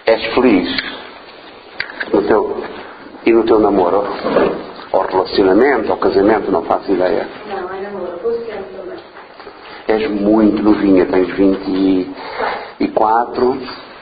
És feliz no teu namoro? Ou relacionamento, ou casamento, não faço ideia. Não, é namoro, vou sempre também. És muito novinha, tens 24.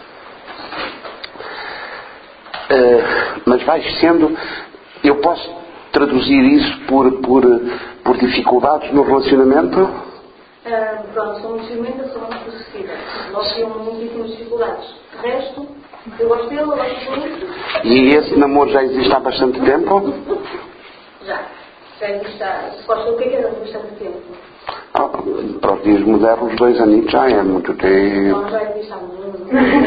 Mas vais sendo... Eu posso traduzir isso por dificuldades no relacionamento? Pronto, são muito ciumentas, são muito possessivas. Nós temos muitíssimas dificuldades. De resto, eu gosto dele, eu gosto muito. E esse namoro já existe há bastante tempo? Já existe há... Se gosta do que é bastante tempo. Para os dias modernos, 2 anos já é muito tempo. Não, já existe há muito.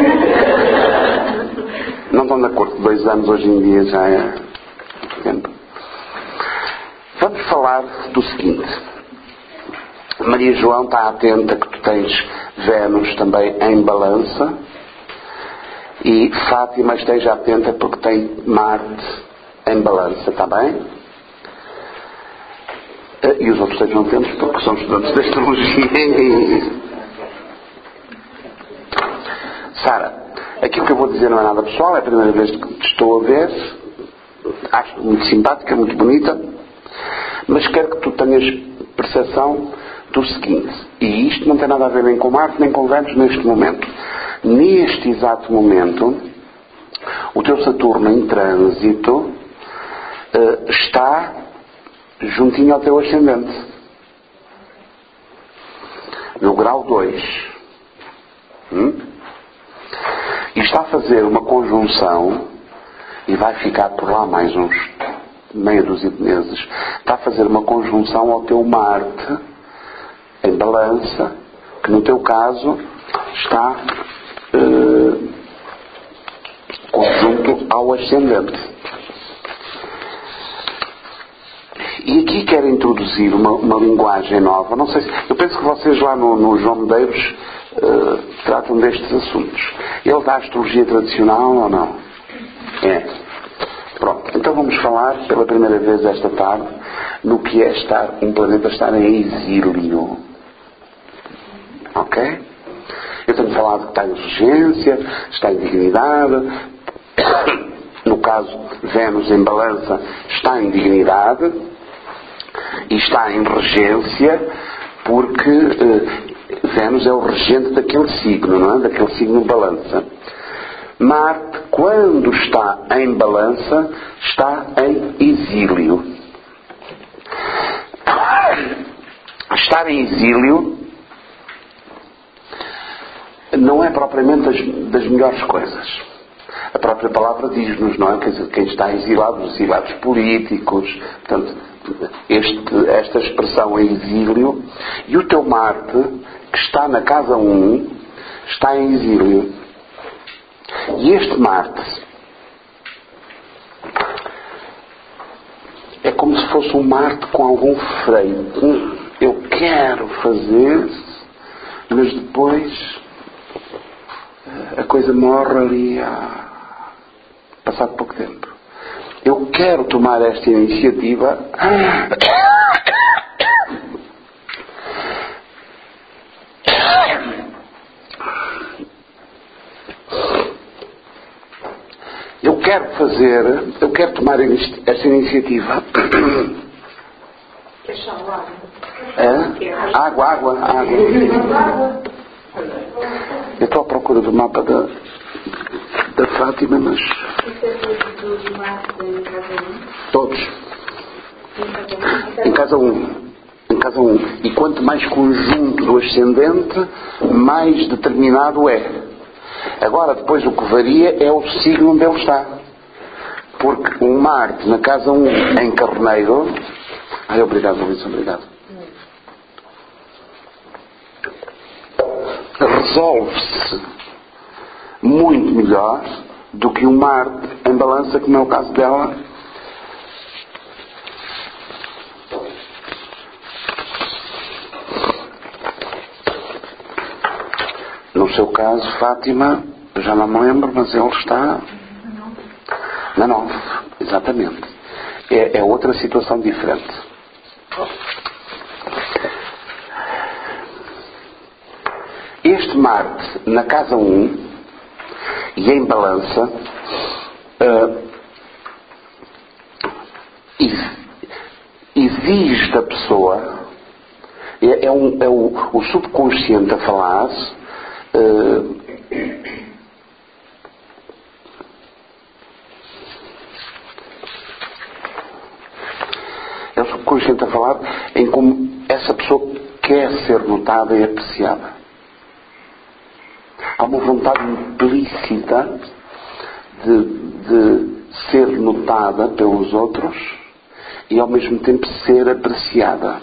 Não estão de acordo que 2 anos hoje em dia já é muito tempo. Vamos falar do seguinte. Maria João está atenta que tu tens Vênus também em balança. E Fátima esteja atenta porque tem Marte em balança, está bem? E os outros estejam atentos porque são estudantes de astrologia. Sara, aquilo que eu vou dizer não é nada pessoal, é a primeira vez que te estou a ver. Acho muito simpática, muito bonita, mas quero que tu tenhas percepção do seguinte, e isto não tem nada a ver nem com Marte nem com Vênus neste momento. Neste exato momento, o teu Saturno em trânsito está juntinho ao teu ascendente, no grau 2. E está a fazer uma conjunção, e vai ficar por lá mais uns meia dúzia de meses, está a fazer uma conjunção ao teu Marte em balança, que no teu caso está conjunto ao ascendente. E aqui quero introduzir uma linguagem nova. Não sei se, eu penso que vocês lá no João Medeiros tratam destes assuntos. Ele dá astrologia tradicional ou não? É. Pronto. Então vamos falar pela primeira vez esta tarde no que é um planeta estar em exílio. Ok? Eu tenho falado que está em regência, está em dignidade. No caso, Vênus em balança está em dignidade e está em regência porque Vênus é o regente daquele signo, não é? Daquele signo balança. Marte, quando está em balança, está em exílio. Estar em exílio não é propriamente das melhores coisas. A própria palavra diz-nos, não é? Quer dizer, quem está exilado, os exilados políticos, portanto, esta expressão é exílio, e o teu Marte, que está na casa 1, está em exílio. E este Marte é como se fosse um Marte com algum freio. Eu quero fazer, mas depois a coisa morre ali passado pouco tempo. Eu quero tomar esta iniciativa eu quero tomar esta iniciativa. Água. Eu estou à procura do mapa da Fátima, mas... Todos. Em casa 1. Em casa 1. E quanto mais conjunto do ascendente, mais determinado é. Agora, depois o que varia é o signo onde ele está. Porque um Marte na casa 1 em Carneiro... obrigado, Luís, obrigado. Resolve-se muito melhor do que um Marte em balança, como é o caso dela. No seu caso, Fátima, eu já não me lembro, mas ele está na 9, exatamente. É outra situação diferente. Este Marte na casa 1 E em balança, exige da pessoa, é o subconsciente a falar, é o subconsciente a falar em como essa pessoa quer ser notada e apreciada. Há uma vontade implícita de ser notada pelos outros e ao mesmo tempo ser apreciada.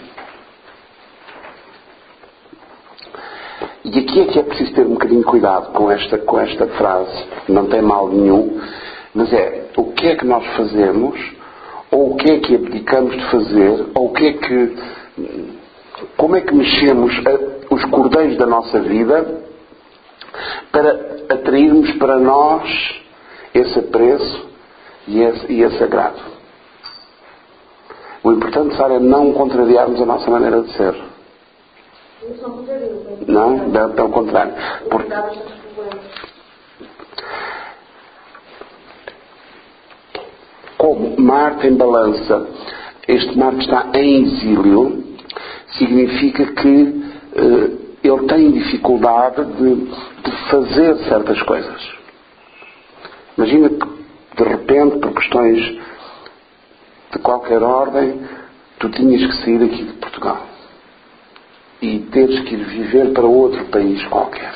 E aqui é que é preciso ter um bocadinho de cuidado com esta frase. Não tem mal nenhum, mas é o que é que nós fazemos, ou o que é que abdicamos de fazer, ou o que é que, como é que mexemos os cordeiros da nossa vida para atrairmos para nós esse apreço e esse agrado. O importante, Sara, é não contrariarmos a nossa maneira de ser. Não, pelo contrário. Como Marte em balança, este Marte está em exílio, significa que ele tem dificuldade de fazer certas coisas. Imagina que, de repente, por questões de qualquer ordem, tu tinhas que sair aqui de Portugal e teres que ir viver para outro país qualquer.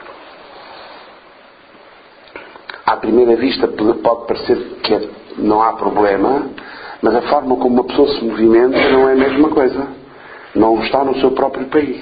À primeira vista pode parecer que não há problema, mas a forma como uma pessoa se movimenta não é a mesma coisa. Não está no seu próprio país.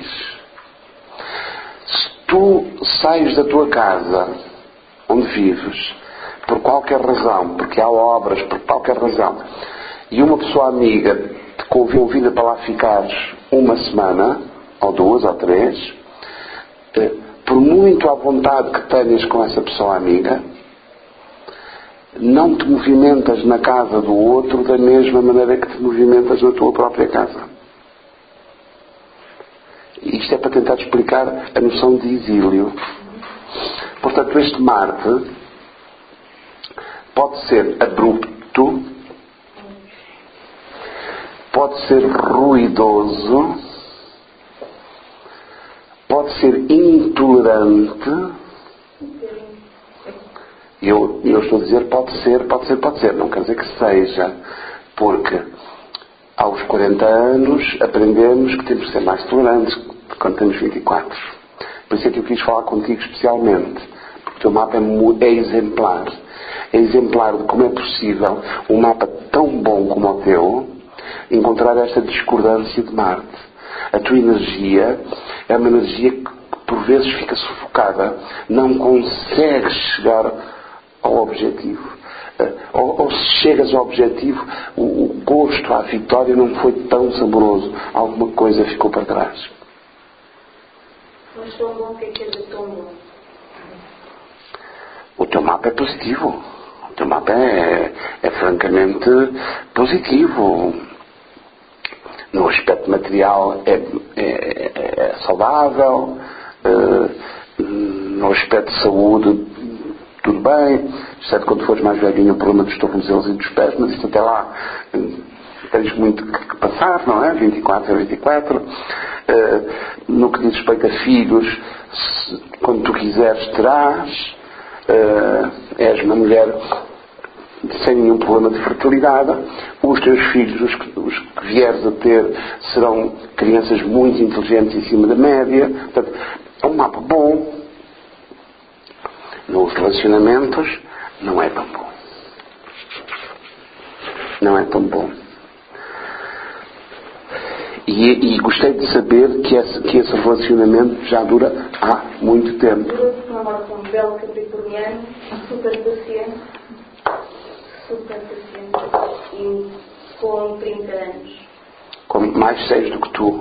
Se tu sais da tua casa, onde vives, por qualquer razão, porque há obras, por qualquer razão, e uma pessoa amiga te convida para lá ficares uma semana, ou 2 ou 3, por muito à vontade que tenhas com essa pessoa amiga, não te movimentas na casa do outro da mesma maneira que te movimentas na tua própria casa. Isto é para tentar explicar a noção de exílio. Portanto, este Marte pode ser abrupto, pode ser ruidoso, pode ser intolerante. Eu estou a dizer pode ser. Não quer dizer que seja. Porque aos 40 anos aprendemos que temos que ser mais tolerantes quando temos 24. Por isso é que eu quis falar contigo especialmente. Porque o teu mapa é exemplar. É exemplar de como é possível um mapa tão bom como o teu encontrar esta discordância de Marte. A tua energia é uma energia que por vezes fica sufocada. Não consegues chegar ao objetivo. Ou se chegas ao objetivo, o gosto à vitória não foi tão saboroso. Alguma coisa ficou para trás. Mas tão bom, o que é dizer tão bom? O teu mapa é positivo. O teu mapa é francamente positivo. No aspecto material é saudável. No aspecto de saúde, tudo bem, exceto quando fores mais velhinho o problema dos tornozelos e dos pés, mas isto até lá tens muito que passar, não é? 24 a 24. No que diz respeito a filhos, quando tu quiseres terás. És uma mulher sem nenhum problema de fertilidade. Os teus filhos, os que vieres a ter, serão crianças muito inteligentes em cima da média. Portanto, é um mapa bom. Nos relacionamentos não é tão bom. Não é tão bom. E gostei de saber que esse relacionamento já dura há muito tempo. Eu namoro com um belo capricorniano, super paciente, e com 30 anos. Com mais sérios do que tu.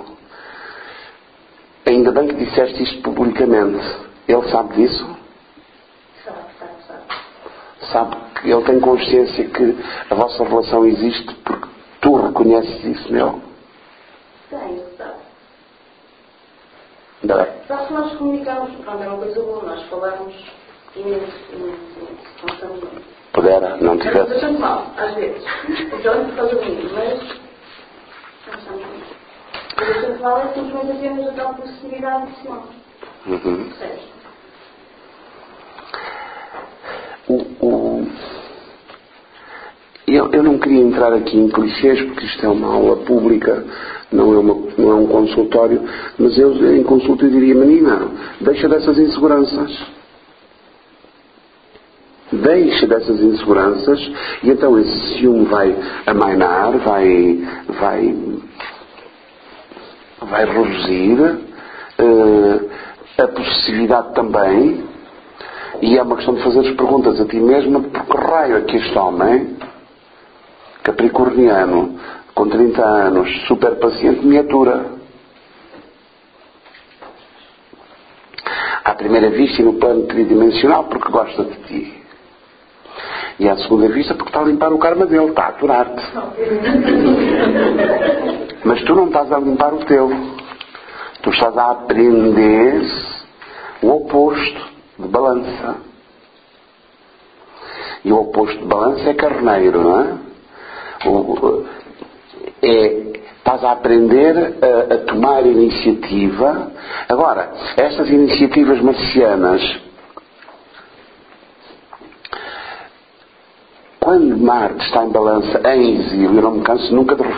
Ainda bem que disseste isto publicamente. Ele sabe disso? Sabe que ele tem consciência que a vossa relação existe porque tu reconheces isso nele? Tenho, sabe. Ainda bem. Sabe que nós comunicamos, pronto, é uma coisa boa, nós falamos Pudera, não tivesse. Bastante mal, às vezes. Então, por causa de mim, mas não estamos bem. O bastante mal é simplesmente apenas a tal possibilidade adicional. Certo? Eu não queria entrar aqui em clichês, porque isto é uma aula pública, não é um consultório, mas eu em consulta eu diria: menina, deixa dessas inseguranças. Deixa dessas inseguranças, e então esse ciúme vai amainar, vai reduzir, a possessividade também, e é uma questão de fazer as perguntas a ti mesma: por que raio é que este homem capricorniano, com 30 anos, super paciente, me atura? À primeira vista e no plano tridimensional, porque gosta de ti. E à segunda vista, porque está a limpar o karma dele, está a aturar-te. Mas tu não estás a limpar o teu. Tu estás a aprender o oposto de balança. E o oposto de balança é carneiro, não é? Estás a aprender a tomar iniciativa. Agora, estas iniciativas marcianas, quando Marte está em balança, em exílio, eu não me canso nunca de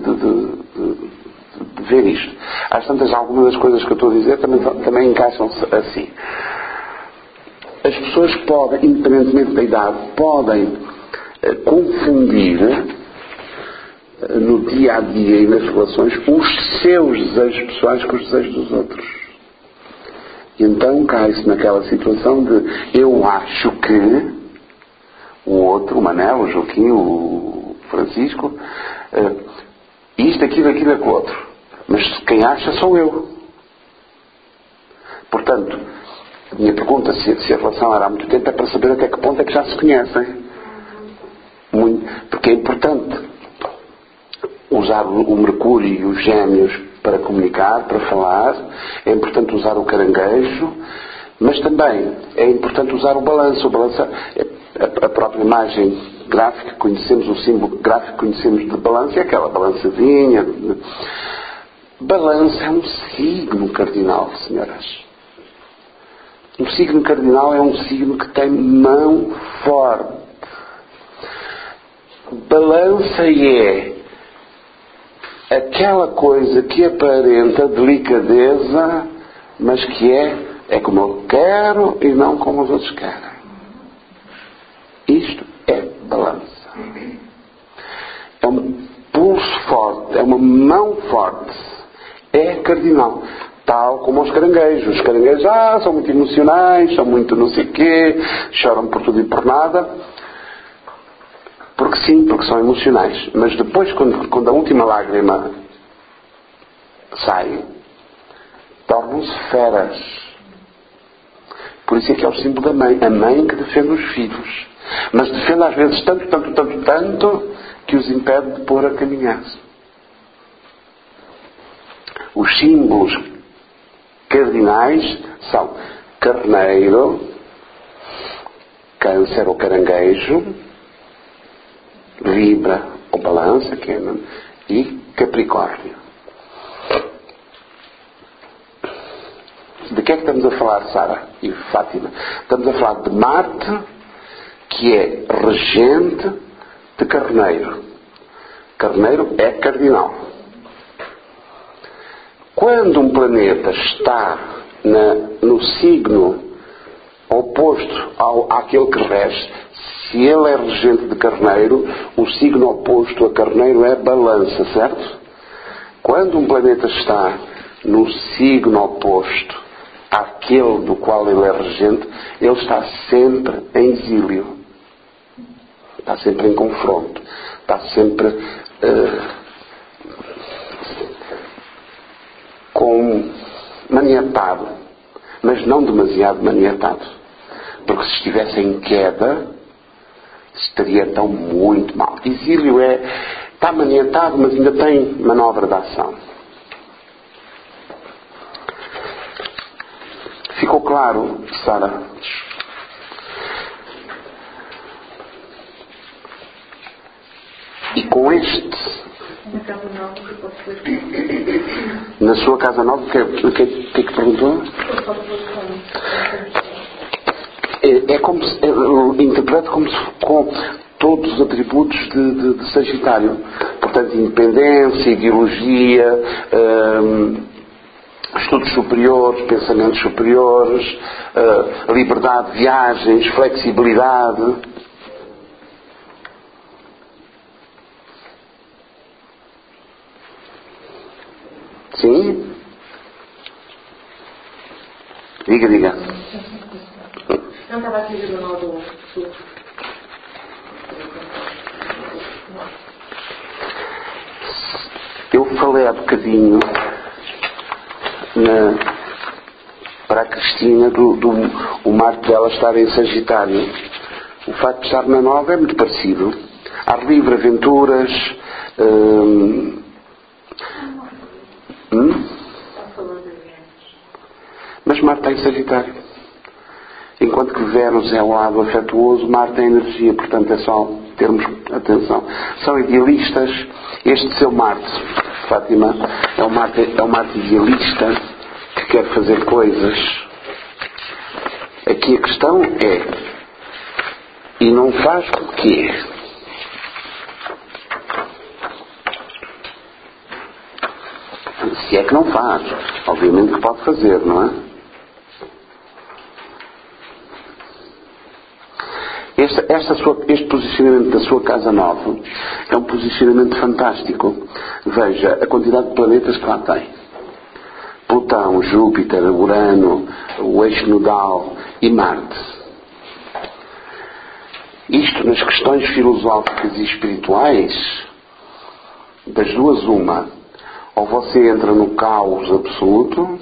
ver isto. Às tantas, algumas das coisas que eu estou a dizer também encaixam-se assim. As pessoas podem, independentemente da idade, podem confundir no dia a dia e nas relações os seus desejos pessoais com os desejos dos outros. E então cai-se naquela situação de: eu acho que o outro, o Manel, o Joaquim, o Francisco, isto, aquilo, aquilo outro. Mas quem acha sou eu. Portanto, a minha pergunta, se a relação era há muito tempo, é para saber até que ponto é que já se conhecem. Porque é importante usar o Mercúrio e os Gêmeos para comunicar, para falar. É importante usar o Caranguejo, mas também é importante usar o balanço. O balanço, a própria imagem gráfica que conhecemos, o símbolo gráfico que conhecemos de balanço é aquela balançadinha. Balanço é um signo cardinal, senhoras. Um signo cardinal é um signo que tem mão forte. Balança é aquela coisa que aparenta delicadeza, mas que é como eu quero e não como os outros querem. Isto é balança. É um pulso forte, é uma mão forte. É cardinal. Tal como os caranguejos. Os caranguejos são muito emocionais, são muito não sei o quê, choram por tudo e por nada. Porque sim, porque são emocionais. Mas depois, quando a última lágrima sai, tornam-se feras. Por isso é que é o símbolo da mãe. A mãe que defende os filhos. Mas defende às vezes tanto, que os impede de pôr a caminhar. Os símbolos cardinais são Carneiro, Câncer ou Caranguejo, Libra ou Balança, e Capricórnio. De que é que estamos a falar, Sara e Fátima? Estamos a falar de Marte, que é regente de Carneiro. Carneiro é cardinal. Quando um planeta está no signo oposto àquele que rege, se ele é regente de Carneiro, o signo oposto a Carneiro é Balança, certo? Quando um planeta está no signo oposto àquele do qual ele é regente, ele está sempre em exílio. Está sempre em confronto. Está sempre maniatado. Mas não demasiado maniatado. Porque se estivesse em queda, estaria então muito mal. Exílio está maniatado, mas ainda tem manobra de ação. Ficou claro, Sara? E com este... Na casa nova, que pode ser... Na sua casa nova, o que é que perguntou? É como se... interpreto como se com todos os atributos de Sagitário. Portanto, independência, ideologia, estudos superiores, pensamentos superiores, liberdade de viagens, flexibilidade. Sim? Diga. Não estava aqui a dizer o nome do sul. Eu falei há bocadinho para a Cristina o marco dela estar em Sagitário. O facto de estar na Nova é muito parecido. Ar livre, aventuras. Mas Marte está em Sagitário. Enquanto que Vênus é o lado afetuoso, Marte é energia. Portanto, é só termos atenção. São idealistas. Este seu Marte, Fátima, é um Marte idealista que quer fazer coisas. Aqui a questão é: e não faz porquê? Se é que não faz. Obviamente que pode fazer, não é? Este posicionamento da sua casa nova é um posicionamento fantástico. Veja a quantidade de planetas que lá tem. Plutão, Júpiter, Urano, o eixo nodal e Marte. Isto nas questões filosóficas e espirituais, das duas uma. Ou você entra no caos absoluto,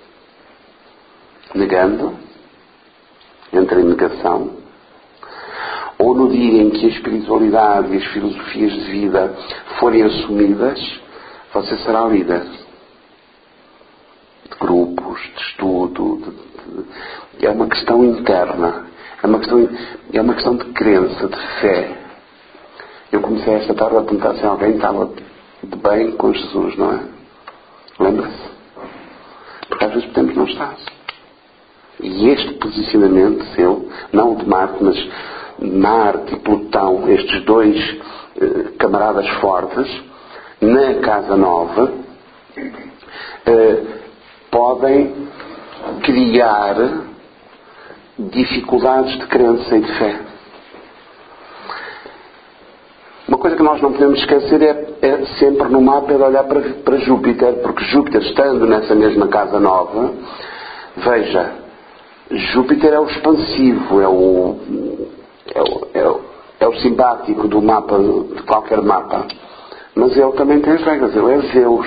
negando, entra em negação, ou no dia em que a espiritualidade e as filosofias de vida forem assumidas, você será líder de grupos, de estudo. É uma questão interna, é uma questão de crença, de fé. Eu comecei esta tarde a perguntar se alguém estava de bem com Jesus, não é? Lembra-se? Porque às vezes podemos não estar. E este posicionamento seu, não o de Marte, mas Marte e Plutão, estes dois camaradas fortes, na Casa Nova, podem criar dificuldades de crença e de fé. Uma coisa que nós não podemos esquecer é sempre no mapa de olhar para Júpiter, porque Júpiter, estando nessa mesma Casa Nova, veja, Júpiter é o expansivo, é o simpático do mapa, de qualquer mapa. Mas ele também tem as regras, ele é Zeus.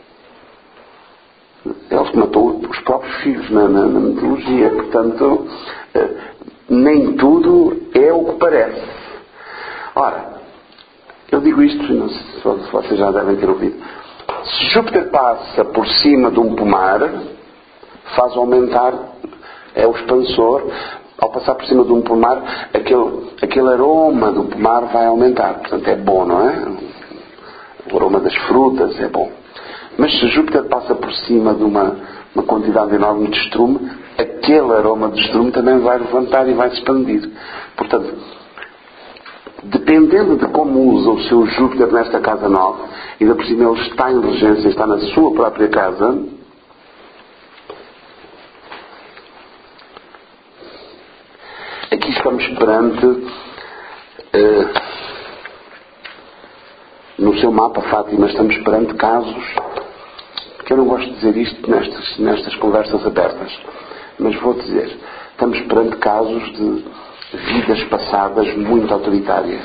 Ele matou os próprios filhos na mitologia. Portanto, nem tudo é o que parece. Ora, eu digo isto, não sei se vocês já devem ter ouvido. Se Júpiter passa por cima de um pomar, faz aumentar, é o expansor. Ao passar por cima de um pomar, aquele aroma do pomar vai aumentar. Portanto, é bom, não é? O aroma das frutas é bom. Mas se Júpiter passa por cima de uma quantidade enorme de estrume, aquele aroma de estrume também vai levantar e vai se expandir. Portanto, dependendo de como usa o seu Júpiter nesta casa nova, ainda por cima ele está em regência, está na sua própria casa, aqui estamos perante, no seu mapa, Fátima, estamos perante casos, que eu não gosto de dizer isto nestas conversas abertas, mas vou dizer, estamos perante casos de vidas passadas muito autoritárias,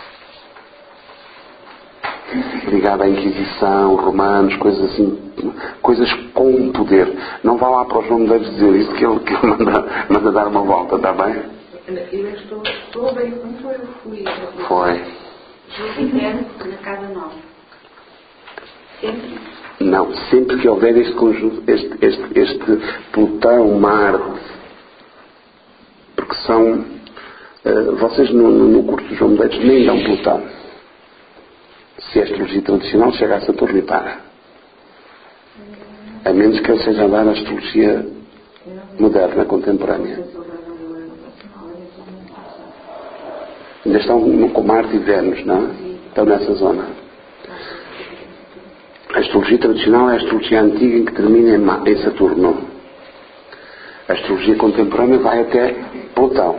ligada à Inquisição, romanos, coisas assim, coisas com poder. Não vá lá para os Medeiros dizer isso, que ele manda dar uma volta, está bem? Eu estou bem quando eu fui. Foi. Júpiter na Casa Nova. Sempre? Não, sempre que houver este conjunto, este Plutão, Marte, porque são... vocês no curso de João Medeiros nem dão Plutão. Se a astrologia tradicional chega a Saturno e para. A menos que ele seja a dar a astrologia moderna, contemporânea. Ainda estão com Marte e Vênus, não é? Estão nessa zona. A astrologia tradicional é a astrologia antiga em que termina em Saturno. A astrologia contemporânea vai até Plutão.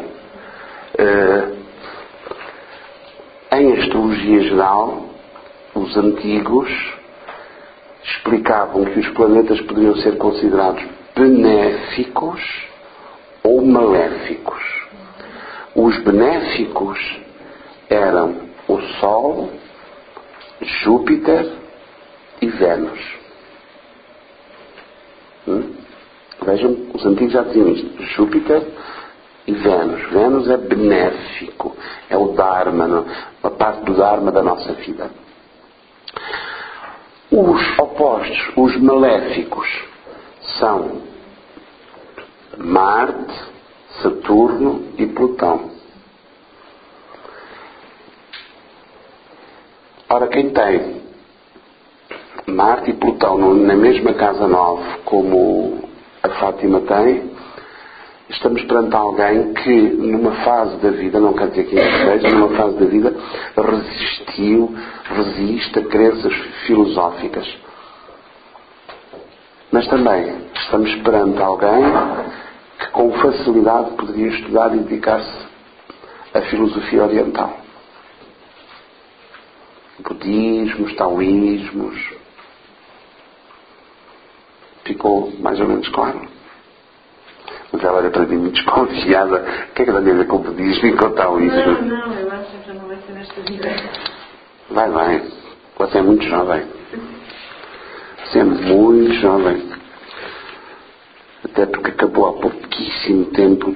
Em astrologia geral, os antigos explicavam que os planetas poderiam ser considerados benéficos ou maléficos. Os benéficos eram o Sol, Júpiter e Vênus. Vejam, os antigos já diziam isto. Júpiter e Vênus. Vênus é benéfico. É o Dharma, a parte do Dharma da nossa vida. Os opostos, os maléficos, são Marte, Saturno e Plutão. Ora, quem tem Marte e Plutão na mesma casa 9, como a Fátima tem, estamos perante alguém que numa fase da vida, não quer dizer que seja, numa fase da vida resiste a crenças filosóficas. Mas também estamos perante alguém que com facilidade poderia estudar e dedicar-se à filosofia oriental. Budismos, taoísmos. Ficou mais ou menos claro? Mas ela era para mim muito desconfiada. O que é que dá a ver com o budismo e com o taoísmo? Não, eu acho que já não vai ser nesta vida. Vai. Você é muito jovem. Você é muito jovem. Até porque acabou há pouquíssimo tempo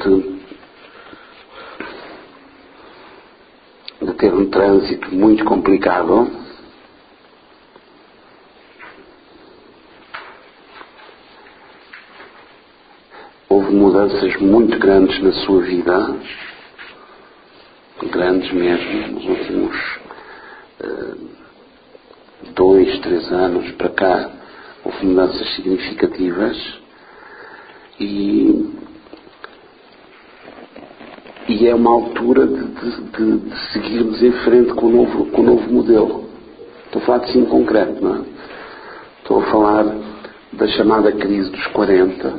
de ter um trânsito muito complicado. Houve mudanças muito grandes na sua vida, grandes mesmo, nos últimos 2, 3 anos para cá, houve mudanças significativas e é uma altura de seguirmos em frente com o novo modelo. Estou a falar de si em concreto, não é? Estou a falar da chamada crise dos 40,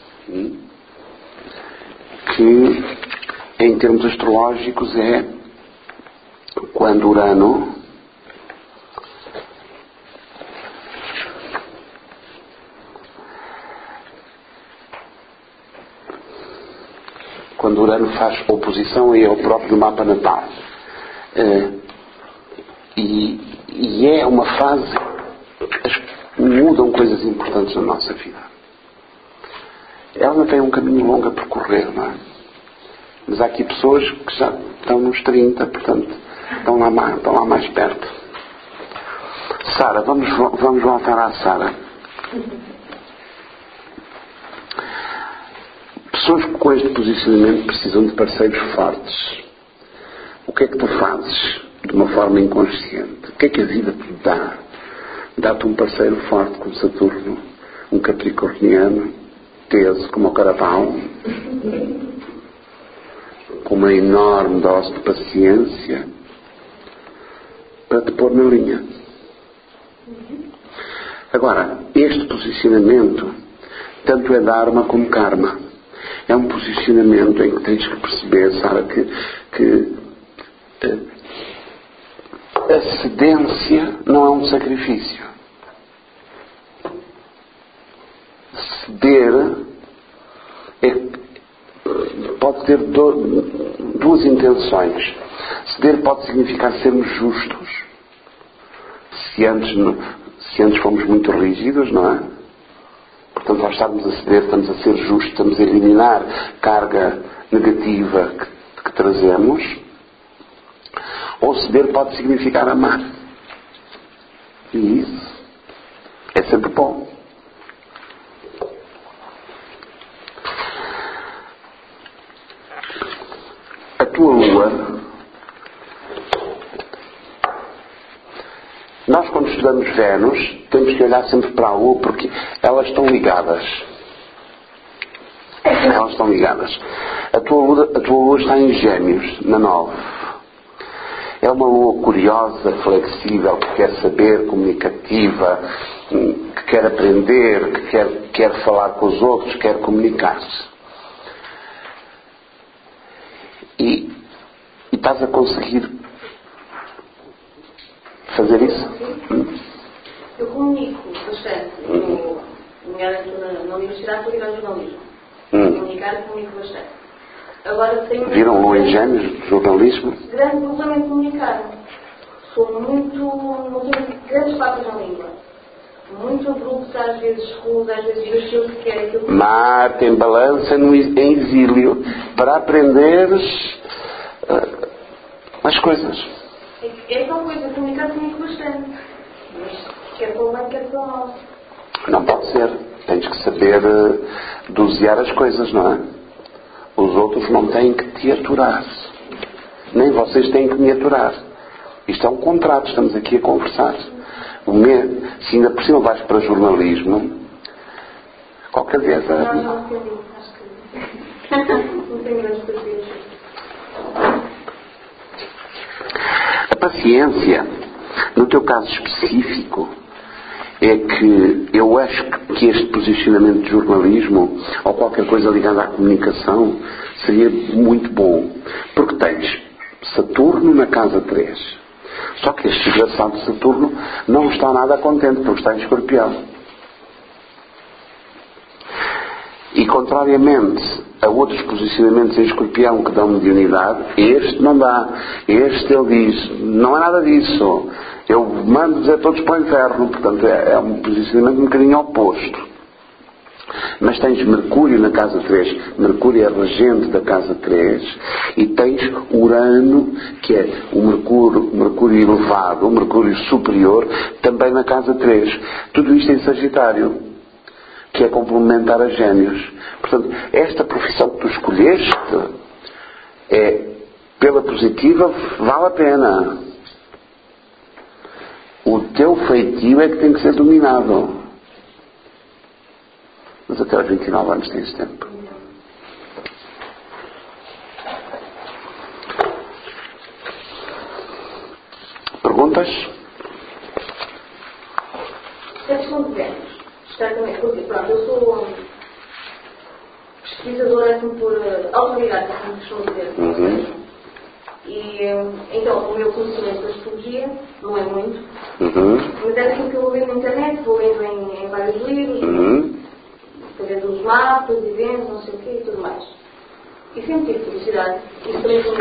que em termos astrológicos é quando Urano faz oposição aí ao próprio mapa natal. E é uma fase que mudam coisas importantes na nossa vida. Ela tem um caminho longo a percorrer, não é? Mas há aqui pessoas que já estão nos 30, portanto, estão lá mais perto. Sara, vamos voltar à Sara. Pessoas com este posicionamento precisam de parceiros fortes. O que é que tu fazes de uma forma inconsciente? O que é que a vida te dá? Dá-te um parceiro forte como Saturno, um capricorniano, teso como o carapau, com uma enorme dose de paciência, para te pôr na linha. Agora, este posicionamento tanto é Dharma como Karma. É um posicionamento em que tens que perceber, Sara, que a cedência não é um sacrifício. Ceder pode ter duas intenções. Ceder pode significar sermos justos. Se antes fomos muito rígidos, não é? Portanto, ao estarmos a ceder, estamos a ser justos, estamos a eliminar carga negativa que trazemos. Ou ceder pode significar amar. E isso é sempre bom. A tua lua estudamos Vênus, temos que olhar sempre para a Lua, porque elas estão ligadas. Elas estão ligadas. A tua Lua está em Gêmeos, na 9. É uma Lua curiosa, flexível, que quer saber, comunicativa, que quer aprender, que quer falar com os outros, quer comunicar-se. E estás a conseguir fazer isso? Eu comunico bastante. Na universidade estou ligada ao jornalismo. Comunicar e comunico bastante. Agora tenho... Viram Lua em Gêmeos de jornalismo? Grande problema em comunicar. Sou muito... não tenho grandes papas na língua. Muito abrupta, às vezes rude, às vezes eu sei o que quero, aquilo que... Marte em Balança em exílio para aprenderes as coisas. É aquela coisa, comunicar comigo bastante. Mas quer para o bem, quer para o mal. Não pode ser. Tens que saber dosear as coisas, não é? Os outros não têm que te aturar. Nem vocês têm que me aturar. Isto é um contrato, estamos aqui a conversar. Se ainda por cima vais para jornalismo, qualquer vez... Não entendi, acho que... não tenho grandes prazeres. A paciência, no teu caso específico, é que eu acho que este posicionamento de jornalismo ou qualquer coisa ligada à comunicação seria muito bom. Porque tens Saturno na casa 3. Só que este desgraçado de Saturno não está nada contente porque está em Escorpião. E contrariamente a outros posicionamentos em Escorpião que dão mediunidade, este não dá. Este ele diz, não é nada disso. Eu mando-vos a todos para o inferno. Portanto, é um posicionamento um bocadinho oposto. Mas tens Mercúrio na casa 3. Mercúrio é regente da casa 3. E tens Urano, que é o Mercúrio elevado, o Mercúrio superior, também na casa 3. Tudo isto em Sagitário, que é complementar a Gêmeos. Portanto, esta profissão que tu escolheste pela positiva, vale a pena. O teu feitio é que tem que ser dominado. Mas até aos 29 anos tens tempo. Perguntas? A questão de Vênus. Certamente, porque, pronto, eu sou pesquisadora assim, por autoridade, como costumo dizer. E, então, o meu conhecimento da astrologia não é muito. Mas é aquilo que eu vou vendo na internet, vou lendo em vários livros, fazendo os mapas, eventos, não sei o quê e tudo mais. E sempre tive curiosidade. Isso também foi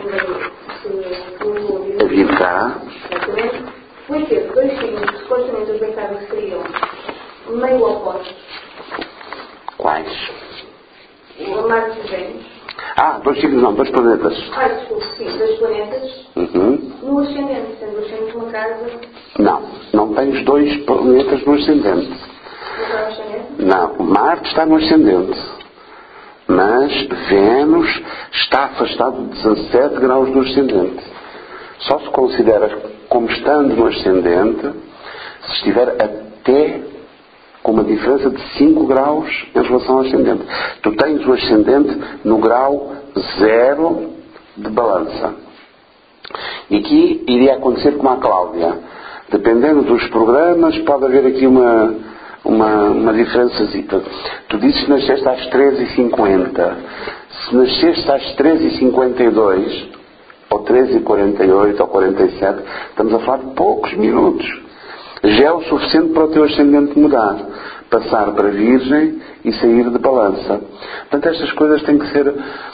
muito A vir cá. exatamente. Foi ter dois signos que supostamente os mercados seriam meio opostos. Quais? O Marte e Vênus. Dois signos não, dois planetas. Desculpe, sim, dois planetas. No ascendente, sendo o ascendente uma casa. Não tens dois planetas no ascendente. Não está no ascendente? Não, Marte está no ascendente. Mas Vênus está afastado de 17 graus do ascendente. Só se considera como estando no ascendente se estiver até com uma diferença de 5 graus em relação ao ascendente. Tu tens o ascendente no grau 0 de Balança. E aqui iria acontecer como a Cláudia. Dependendo dos programas, pode haver aqui uma diferençazita. Tu dizes que nasceste às 13h50. Se nasceste às 13h52, ou 13h48, ou 47, estamos a falar de poucos minutos. Já é o suficiente para o teu ascendente mudar. Passar para Virgem e sair de Balança. Portanto, estas coisas têm que ser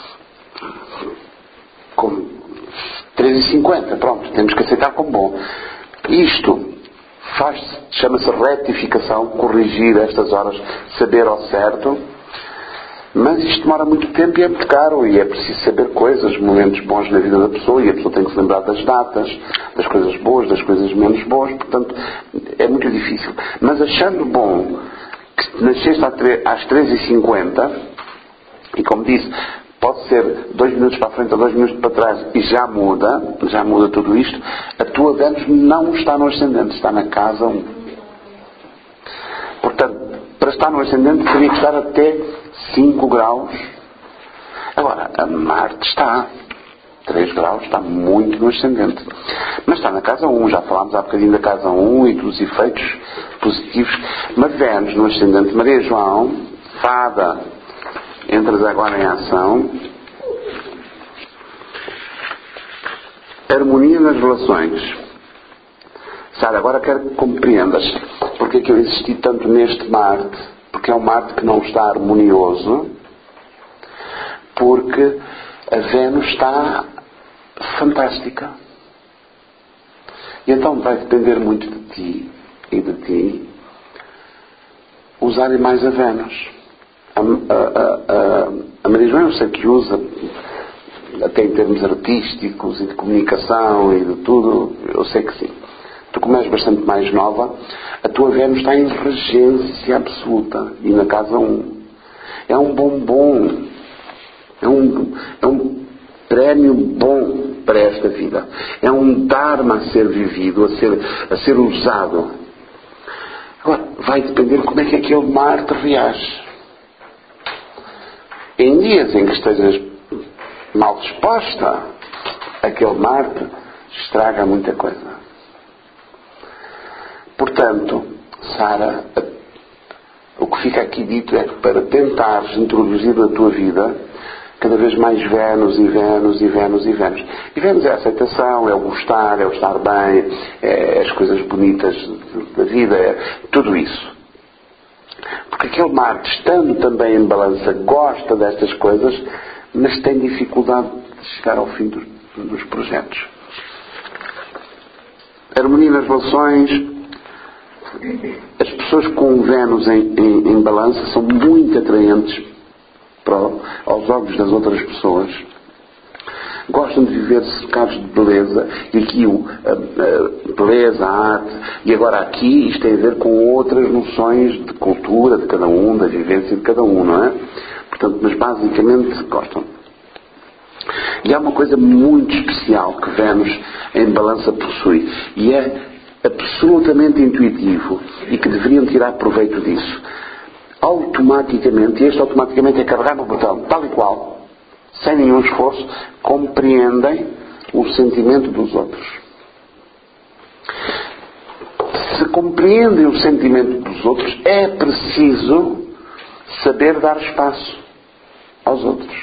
como 13h50. Pronto, temos que aceitar como bom. Isto chama-se retificação, corrigir estas horas, saber ao certo. Mas isto demora muito tempo e é muito caro. E é preciso saber coisas, momentos bons na vida da pessoa. E a pessoa tem que se lembrar das datas, das coisas boas, das coisas menos boas. Portanto, é muito difícil. Mas achando bom que nasceste às 13h50, e como disse, pode ser 2 minutos para a frente ou 2 minutos para trás e já muda tudo isto. A tua Vênus não está no ascendente, está na casa 1. Portanto, para estar no ascendente teria que estar até 5 graus. Agora, a Marte está 3 graus, está muito no ascendente. Mas está na casa 1, já falámos há bocadinho da casa 1 e dos efeitos positivos. Mas Vênus no ascendente, Maria João, fada, entras agora em ação. Harmonia nas relações. Sara, agora quero que compreendas porque é que eu insisti tanto neste Marte, porque é um Marte que não está harmonioso, porque a Vênus está fantástica. E então vai depender muito de ti e de ti usarem mais a Vênus. A Maria João eu sei que usa, até em termos artísticos e de comunicação e de tudo, eu sei que sim. Tu, como és bastante mais nova, a tua Vênus está em regência absoluta e na casa 1. É um bombom. É um prémio bom para esta vida. É um Dharma a ser vivido, a ser usado. Agora, vai depender como é que aquele Marte reage. Em dias em que estejas mal disposta, aquele Marte estraga muita coisa. Portanto, Sara, o que fica aqui dito é que para tentares introduzir na tua vida cada vez mais Vênus e Vênus e Vênus e Vênus. E Vênus é a aceitação, é o gostar, é o estar bem, é as coisas bonitas da vida, é tudo isso. Porque aquele Marte, estando também em balança, gosta destas coisas, mas tem dificuldade de chegar ao fim dos projetos. Harmonia nas relações. As pessoas com Vênus em balança são muito atraentes aos olhos das outras pessoas. Gostam de viver cercados de beleza. E aqui a beleza, a arte. E agora aqui isto tem a ver com outras noções de cultura de cada um, da vivência de cada um, não é? Portanto, mas basicamente gostam. E há uma coisa muito especial que Vênus em balança possui. E é absolutamente intuitivo e que deveriam tirar proveito disso. Automaticamente, e este automaticamente é carregar no botão, tal e qual, sem nenhum esforço, compreendem o sentimento dos outros. Se compreendem o sentimento dos outros, é preciso saber dar espaço aos outros.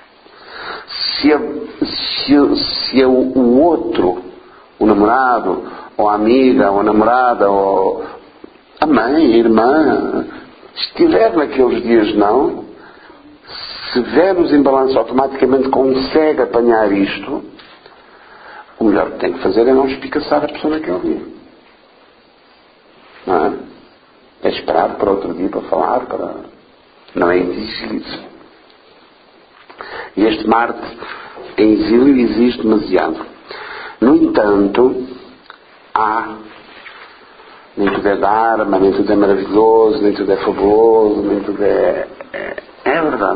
Se o outro, o namorado, ou a amiga, ou a namorada, ou a mãe, a irmã, estiver naqueles dias não, se Vênus em balanço automaticamente consegue apanhar isto, o melhor que tem que fazer é não espicaçar a pessoa naquele dia. Não é? É esperar para outro dia para falar, não é exigir isso. E este Marte em exílio exige demasiado. No entanto, nem tudo é Dharma, nem tudo é maravilhoso, nem tudo é fabuloso, nem tudo é verdade.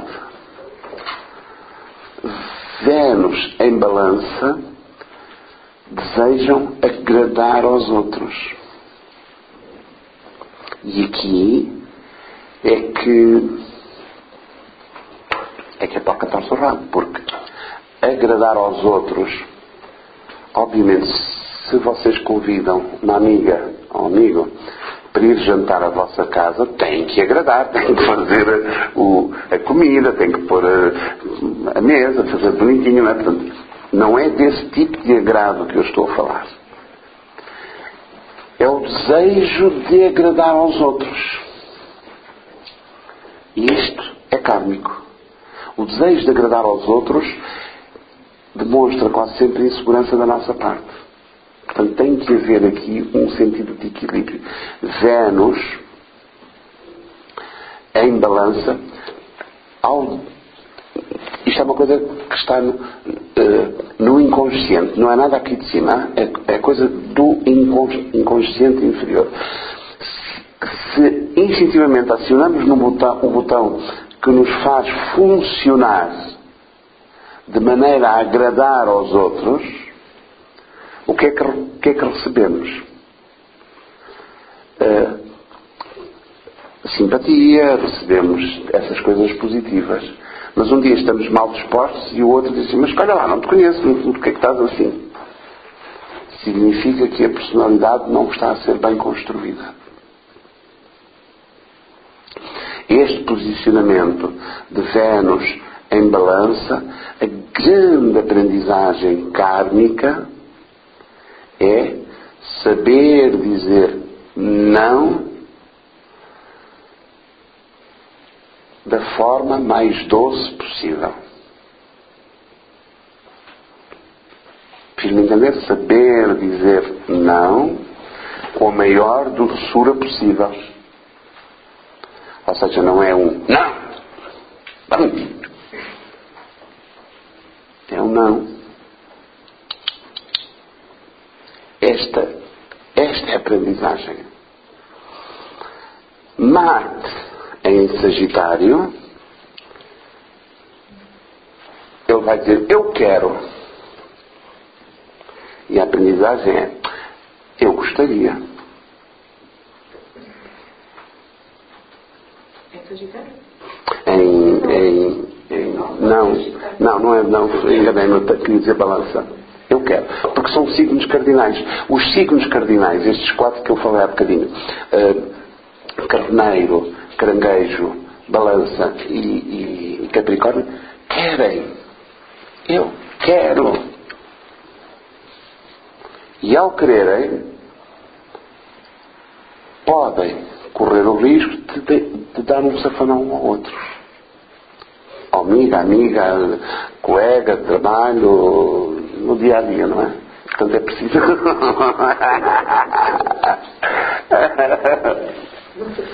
Vênus em balança desejam agradar aos outros. E aqui é que a toca torce o rabo, porque agradar aos outros, obviamente, se vocês convidam uma amiga ou um amigo para ir jantar à vossa casa, tem que agradar, tem que fazer a comida, tem que pôr a mesa, fazer bonitinho, não é? Portanto, não é desse tipo de agrado que eu estou a falar. É o desejo de agradar aos outros. E isto é kármico. O desejo de agradar aos outros demonstra quase sempre a insegurança da nossa parte. Portanto, tem que haver aqui um sentido de equilíbrio. Vênus, em balança, isto é uma coisa que está no inconsciente, não é nada aqui de cima, é coisa do inconsciente inferior. Se instintivamente acionamos o botão que nos faz funcionar de maneira a agradar aos outros, o que é que recebemos? Simpatia, recebemos essas coisas positivas, mas um dia estamos mal dispostos e o outro diz assim, mas olha lá, não te conheço, porque é que estás assim? Significa que a personalidade não está a ser bem construída. Este posicionamento de Vênus em balança, a grande aprendizagem kármica é saber dizer não da forma mais doce possível. Fiz-me entender? Saber dizer não com a maior doçura possível. Ou seja, não é um não. É um não. Esta é a aprendizagem. Marte em Sagitário, ele vai dizer eu quero. E a aprendizagem é eu gostaria. É Sagitário? Não, enganei-me, queria dizer balança. Eu quero. Porque são signos cardinais. Os signos cardinais, estes 4 que eu falei há bocadinho, Carneiro, Caranguejo, Balança e Capricórnio, querem. Eu quero. E ao quererem, podem correr o risco de dar um safanão ao outro. Amiga, colega, trabalho, no dia a dia, não é? Portanto é preciso.